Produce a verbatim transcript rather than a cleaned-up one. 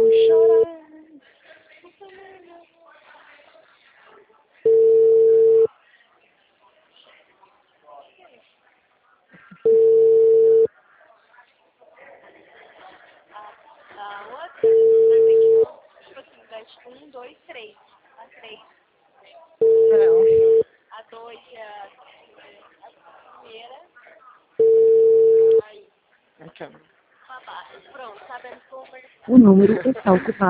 chorar. A outra, normalmente, tipo assim, vai tipo um, dois, três. A três. Não. A dois é a, a primeira. Aí. Então. Uma barra. Pronto, sabemos como. O número está ocupado.